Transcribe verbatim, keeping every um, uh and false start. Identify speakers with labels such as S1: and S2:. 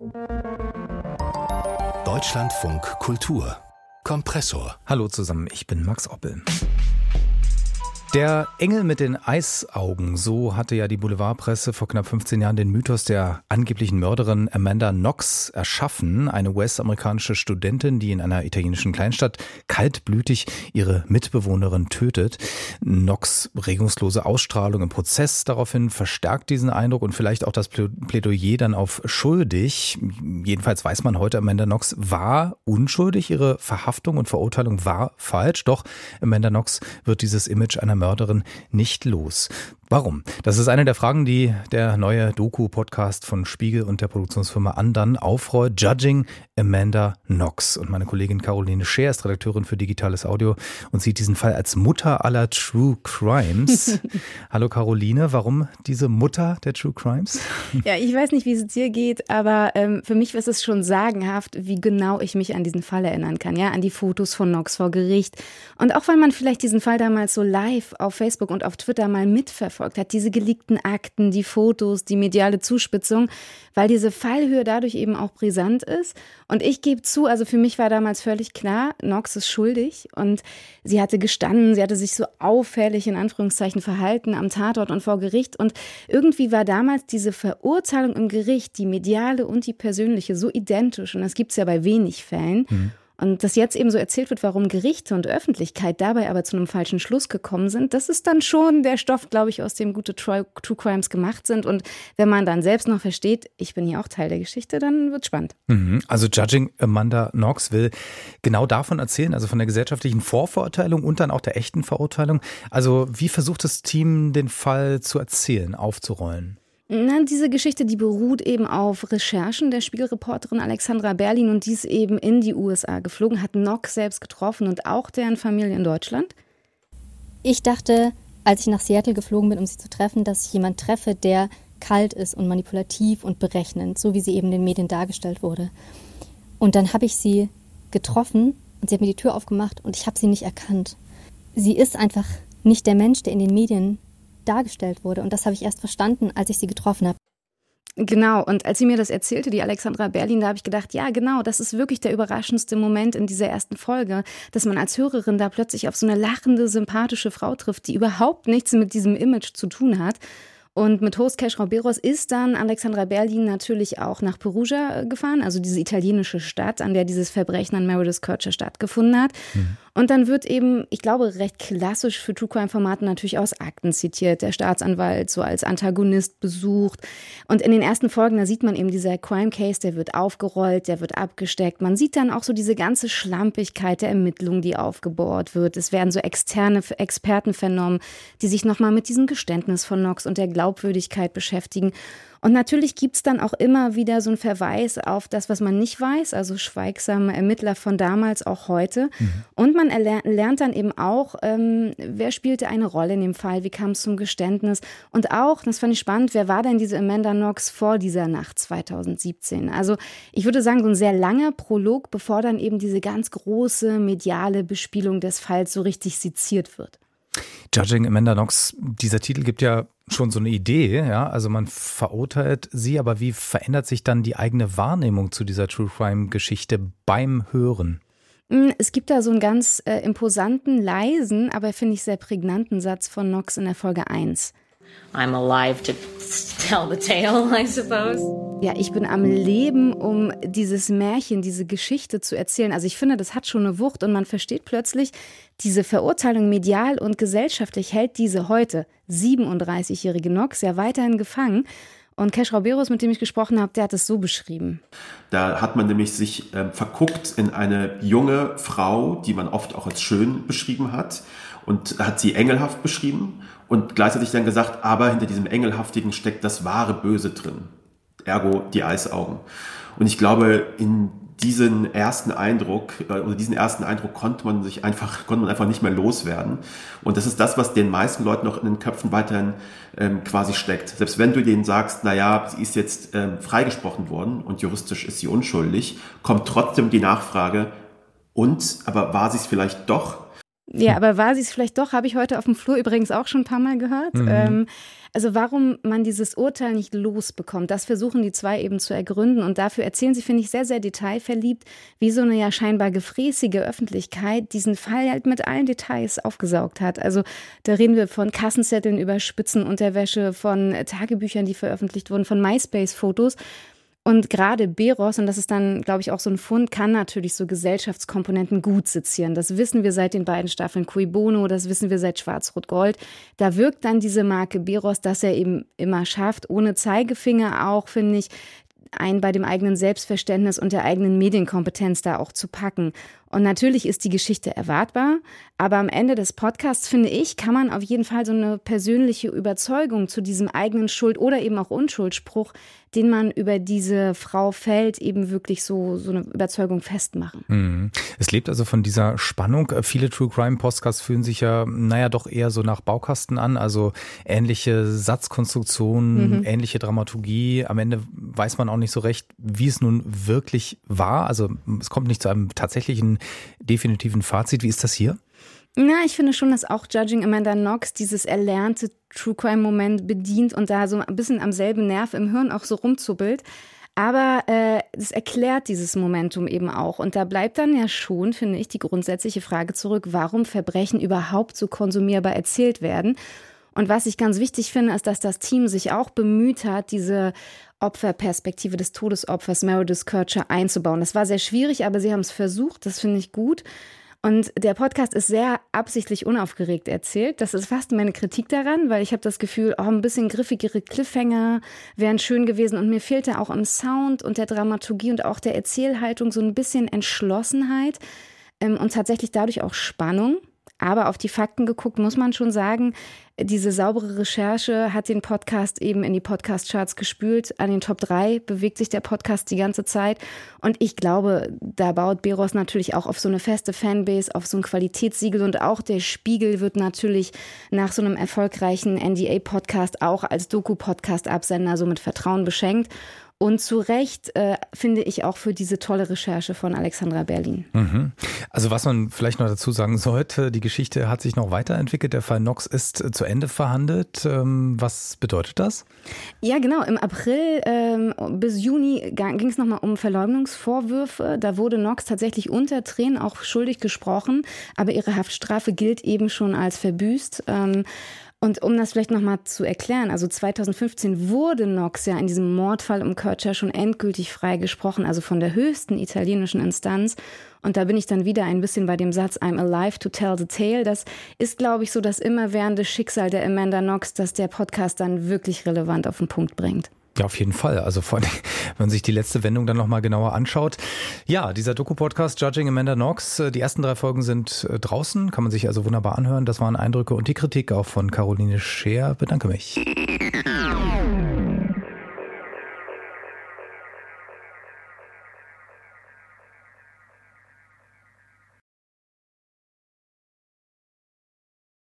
S1: Deutschlandfunk Kultur Kompressor.
S2: Hallo zusammen, ich bin Max Oppel. Der Engel mit den Eisaugen, so hatte ja die Boulevardpresse vor knapp fünfzehn Jahren den Mythos der angeblichen Mörderin Amanda Knox erschaffen. Eine U S-amerikanische Studentin, die in einer italienischen Kleinstadt kaltblütig ihre Mitbewohnerin tötet. Knox' regungslose Ausstrahlung im Prozess daraufhin verstärkt diesen Eindruck und vielleicht auch das Plädoyer dann auf schuldig. Jedenfalls weiß man heute, Amanda Knox war unschuldig, ihre Verhaftung und Verurteilung war falsch. Doch Amanda Knox wird dieses Image einer Mörderin nicht los. Warum? Das ist eine der Fragen, die der neue Doku-Podcast von Spiegel und der Produktionsfirma Andern aufrollt. Judging Amanda Knox. Und meine Kollegin Caroline Scheer ist Redakteurin für digitales Audio und sieht diesen Fall als Mutter aller True Crimes. Hallo Caroline, warum diese Mutter der True Crimes?
S3: Ja, ich weiß nicht, wie es dir geht, aber ähm, für mich ist es schon sagenhaft, wie genau ich mich an diesen Fall erinnern kann. Ja, an die Fotos von Knox vor Gericht. Und auch weil man vielleicht diesen Fall damals so live auf Facebook und auf Twitter mal mitverfolgt hat, diese geleakten Akten, die Fotos, die mediale Zuspitzung, weil diese Fallhöhe dadurch eben auch brisant ist. Und ich gebe zu, also für mich war damals völlig klar, Knox ist schuldig und sie hatte gestanden, sie hatte sich so auffällig in Anführungszeichen verhalten am Tatort und vor Gericht und irgendwie war damals diese Verurteilung im Gericht, die mediale und die persönliche, so identisch und das gibt es ja bei wenig Fällen. Mhm. Und dass jetzt eben so erzählt wird, warum Gerichte und Öffentlichkeit dabei aber zu einem falschen Schluss gekommen sind, das ist dann schon der Stoff, glaube ich, aus dem gute True Crimes gemacht sind. Und wenn man dann selbst noch versteht, ich bin hier auch Teil der Geschichte, dann wird's spannend.
S2: Also Judging Amanda Knox will genau davon erzählen, also von der gesellschaftlichen Vorverurteilung und dann auch der echten Verurteilung. Also wie versucht das Team, den Fall zu erzählen, aufzurollen?
S3: Na, diese Geschichte, die beruht eben auf Recherchen der Spiegelreporterin Alexandra Berlin und die ist eben in die U S A geflogen, hat Knox selbst getroffen und auch deren Familie in Deutschland.
S4: Ich dachte, als ich nach Seattle geflogen bin, um sie zu treffen, dass ich jemanden treffe, der kalt ist und manipulativ und berechnend, so wie sie eben in den Medien dargestellt wurde. Und dann habe ich sie getroffen und sie hat mir die Tür aufgemacht und ich habe sie nicht erkannt. Sie ist einfach nicht der Mensch, der in den Medien dargestellt wurde. Und das habe ich erst verstanden, als ich sie getroffen habe.
S3: Genau, und als sie mir das erzählte, die Alexandra Berlin, da habe ich gedacht, ja genau, das ist wirklich der überraschendste Moment in dieser ersten Folge, dass man als Hörerin da plötzlich auf so eine lachende, sympathische Frau trifft, die überhaupt nichts mit diesem Image zu tun hat. Und mit Host Kesh Rauberos ist dann Alexandra Berlin natürlich auch nach Perugia gefahren, also diese italienische Stadt, an der dieses Verbrechen an Meredith Kercher stattgefunden hat. Mhm. Und dann wird eben, ich glaube, recht klassisch für True Crime-Formaten natürlich aus Akten zitiert. Der Staatsanwalt so als Antagonist besucht. Und in den ersten Folgen, da sieht man eben dieser Crime Case, der wird aufgerollt, der wird abgesteckt. Man sieht dann auch so diese ganze Schlampigkeit der Ermittlungen, die aufgebohrt wird. Es werden so externe Experten vernommen, die sich nochmal mit diesem Geständnis von Knox und der Glaubwürdigkeit beschäftigen. Und natürlich gibt es dann auch immer wieder so einen Verweis auf das, was man nicht weiß, also schweigsame Ermittler von damals, auch heute. Mhm. Und man erler- lernt dann eben auch, ähm, wer spielte eine Rolle in dem Fall, wie kam es zum Geständnis und auch, das fand ich spannend, wer war denn diese Amanda Knox vor dieser Nacht zweitausendsiebzehn? Also ich würde sagen, so ein sehr langer Prolog, bevor dann eben diese ganz große mediale Bespielung des Falls so richtig seziert wird.
S2: Judging Amanda Knox, dieser Titel gibt ja schon so eine Idee, ja, also man verurteilt sie, aber wie verändert sich dann die eigene Wahrnehmung zu dieser True Crime Geschichte beim Hören?
S3: Es gibt da so einen ganz äh, imposanten, leisen, aber finde ich sehr prägnanten Satz von Knox in der Folge eins.
S5: I'm alive to tell the tale, I suppose.
S3: Ja, ich bin am Leben, um dieses Märchen, diese Geschichte zu erzählen. Also ich finde, das hat schon eine Wucht und man versteht plötzlich, diese Verurteilung medial und gesellschaftlich hält diese heute siebenunddreißigjährige Knox ja weiterhin gefangen. Und Kesh Rauberos, mit dem ich gesprochen habe, der hat es so beschrieben.
S6: Da hat man nämlich sich äh, verguckt in eine junge Frau, die man oft auch als schön beschrieben hat und hat sie engelhaft beschrieben und gleichzeitig dann gesagt, aber hinter diesem Engelhaftigen steckt das wahre Böse drin, ergo die Eisaugen. Und ich glaube, in diesen ersten Eindruck oder diesen ersten Eindruck konnte man sich einfach konnte man einfach nicht mehr loswerden und das ist das, was den meisten Leuten noch in den Köpfen weiterhin ähm, quasi steckt. Selbst wenn du denen sagst, na ja, sie ist jetzt ähm, freigesprochen worden und juristisch ist sie unschuldig, kommt trotzdem die Nachfrage und aber war sie es vielleicht doch?
S3: Ja, aber war sie es vielleicht doch, habe ich heute auf dem Flur übrigens auch schon ein paar Mal gehört. Mhm. Ähm, also warum man dieses Urteil nicht losbekommt, das versuchen die zwei eben zu ergründen. Und dafür erzählen sie, finde ich, sehr, sehr detailverliebt, wie so eine ja scheinbar gefräßige Öffentlichkeit diesen Fall halt mit allen Details aufgesaugt hat. Also da reden wir von Kassenzetteln über Spitzenunterwäsche, von Tagebüchern, die veröffentlicht wurden, von MySpace-Fotos. Und gerade Beros, und das ist dann, glaube ich, auch so ein Fund, kann natürlich so Gesellschaftskomponenten gut sezieren. Das wissen wir seit den beiden Staffeln Cui Bono, das wissen wir seit Schwarz-Rot-Gold. Da wirkt dann diese Marke Beros, dass er eben immer schafft, ohne Zeigefinger auch, finde ich, einen bei dem eigenen Selbstverständnis und der eigenen Medienkompetenz da auch zu packen. Und natürlich ist die Geschichte erwartbar, aber am Ende des Podcasts, finde ich, kann man auf jeden Fall so eine persönliche Überzeugung zu diesem eigenen Schuld- oder eben auch Unschuldspruch, den man über diese Frau fällt, eben wirklich so, so eine Überzeugung festmachen.
S2: Mhm. Es lebt also von dieser Spannung. Viele True Crime Podcasts fühlen sich ja, naja, doch eher so nach Baukasten an, also ähnliche Satzkonstruktionen, mhm. ähnliche Dramaturgie. Am Ende weiß man auch nicht so recht, wie es nun wirklich war. Also es kommt nicht zu einem tatsächlichen definitiven Fazit. Wie ist das hier?
S3: Na, ich finde schon, dass auch Judging Amanda Knox dieses erlernte True-Crime-Moment bedient und da so ein bisschen am selben Nerv im Hirn auch so rumzuppelt. Aber es äh, erklärt dieses Momentum eben auch. Und da bleibt dann ja schon, finde ich, die grundsätzliche Frage zurück, warum Verbrechen überhaupt so konsumierbar erzählt werden. Und was ich ganz wichtig finde, ist, dass das Team sich auch bemüht hat, diese Opferperspektive des Todesopfers Meredith Kercher einzubauen. Das war sehr schwierig, aber sie haben es versucht. Das finde ich gut. Und der Podcast ist sehr absichtlich unaufgeregt erzählt. Das ist fast meine Kritik daran, weil ich habe das Gefühl, oh, ein bisschen griffigere Cliffhanger wären schön gewesen. Und mir fehlte auch im Sound und der Dramaturgie und auch der Erzählhaltung so ein bisschen Entschlossenheit ähm, und tatsächlich dadurch auch Spannung. Aber auf die Fakten geguckt, muss man schon sagen, diese saubere Recherche hat den Podcast eben in die Podcast-Charts gespült. An den Top drei bewegt sich der Podcast die ganze Zeit. Und ich glaube, da baut Beros natürlich auch auf so eine feste Fanbase, auf so ein Qualitätssiegel. Und auch der Spiegel wird natürlich nach so einem erfolgreichen N D A-Podcast auch als Doku-Podcast-Absender so mit Vertrauen beschenkt. Und zu Recht äh, finde ich auch für diese tolle Recherche von Alexandra Berlin.
S2: Mhm. Also was man vielleicht noch dazu sagen sollte, die Geschichte hat sich noch weiterentwickelt. Der Fall Knox ist zu Ende verhandelt. Ähm, was bedeutet das?
S3: Ja, genau. Im April ähm, bis Juni ging es nochmal um Verleumdungsvorwürfe. Da wurde Knox tatsächlich unter Tränen auch schuldig gesprochen. Aber ihre Haftstrafe gilt eben schon als verbüßt. Ähm, Und um das vielleicht nochmal zu erklären, also zweitausendfünfzehn wurde Knox ja in diesem Mordfall um Kercher schon endgültig freigesprochen, also von der höchsten italienischen Instanz. Und da bin ich dann wieder ein bisschen bei dem Satz, I'm alive to tell the tale. Das ist, glaube ich, so das immerwährende Schicksal der Amanda Knox, das der Podcast dann wirklich relevant auf den Punkt bringt.
S2: Ja, auf jeden Fall. Also vor allem, wenn man sich die letzte Wendung dann nochmal genauer anschaut. Ja, dieser Doku-Podcast Judging Amanda Knox, die ersten drei Folgen sind draußen, kann man sich also wunderbar anhören. Das waren Eindrücke und die Kritik auch von Caroline Scheer. Bedanke mich.